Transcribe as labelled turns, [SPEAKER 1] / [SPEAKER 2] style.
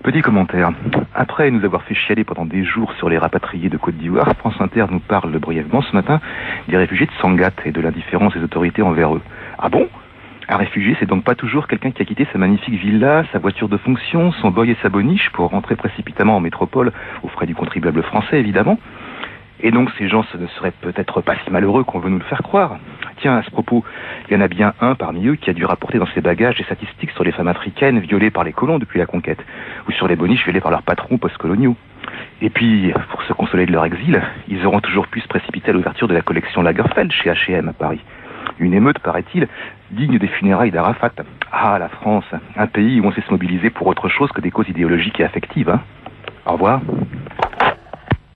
[SPEAKER 1] Petit commentaire. Après nous avoir fait chialer pendant des jours sur les rapatriés de Côte d'Ivoire, France Inter nous parle brièvement ce matin des réfugiés de Sangatte et de l'indifférence des autorités envers eux. Ah bon ? Un réfugié, c'est donc pas toujours quelqu'un qui a quitté sa magnifique villa, sa voiture de fonction, son boy et sa boniche pour rentrer précipitamment en métropole, aux frais du contribuable français évidemment. Et donc ces gens ne seraient peut-être pas si malheureux qu'on veut nous le faire croire. Tiens, à ce propos, il y en a bien un parmi eux qui a dû rapporter dans ses bagages des statistiques sur les femmes africaines violées par les colons depuis la conquête, ou sur les boniches violées par leurs patrons post-coloniaux. Et puis, pour se consoler de leur exil, ils auront toujours pu se précipiter à l'ouverture de la collection Lagerfeld chez H&M à Paris. Une émeute, paraît-il, digne des funérailles d'Arafat. Ah, la France, un pays où on sait se mobiliser pour autre chose que des causes idéologiques et affectives, hein. Au revoir.